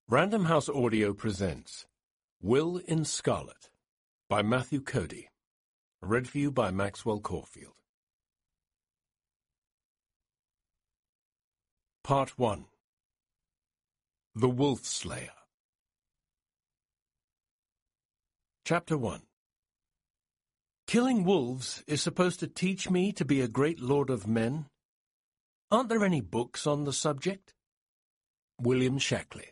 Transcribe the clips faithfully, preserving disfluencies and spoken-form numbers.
Random House Audio presents Will in Scarlet by Matthew Cody. Read for you by Maxwell Caulfield. Part one. The Wolf Slayer. Chapter one. Killing wolves is supposed to teach me to be a great lord of men? Aren't there any books on the subject? William Shackley.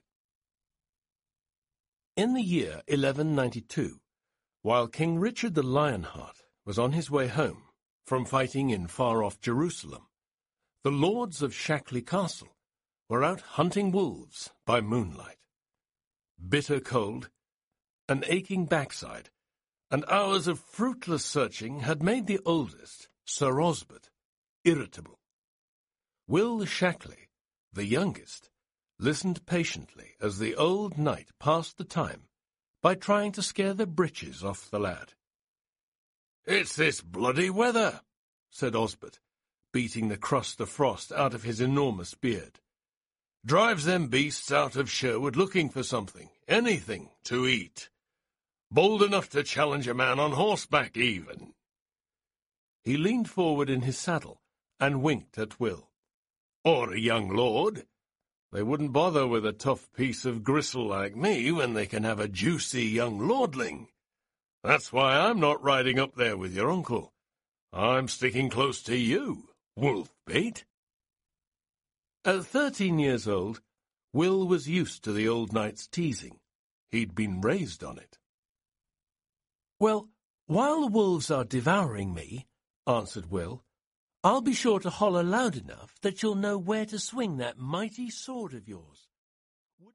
In the year eleven ninety-two, while King Richard the Lionheart was on his way home from fighting in far-off Jerusalem, the lords of Shackley Castle were out hunting wolves by moonlight. Bitter cold, an aching backside, and hours of fruitless searching had made the oldest, Sir Osbert, irritable. Will Shackley, the youngest, listened patiently as the old knight passed the time by trying to scare the breeches off the lad. "It's this bloody weather," said Osbert, beating the crust of frost out of his enormous beard. "Drives them beasts out of Sherwood looking for something, anything, to eat. Bold enough to challenge a man on horseback, even." He leaned forward in his saddle and winked at Will. "Or a young lord. They wouldn't bother with a tough piece of gristle like me when they can have a juicy young lordling. That's why I'm not riding up there with your uncle. I'm sticking close to you, Wolfbait." At thirteen years old, Will was used to the old knight's teasing. He'd been raised on it. "Well, while the wolves are devouring me," answered Will, "I'll be sure to holler loud enough that you'll know where to swing that mighty sword of yours."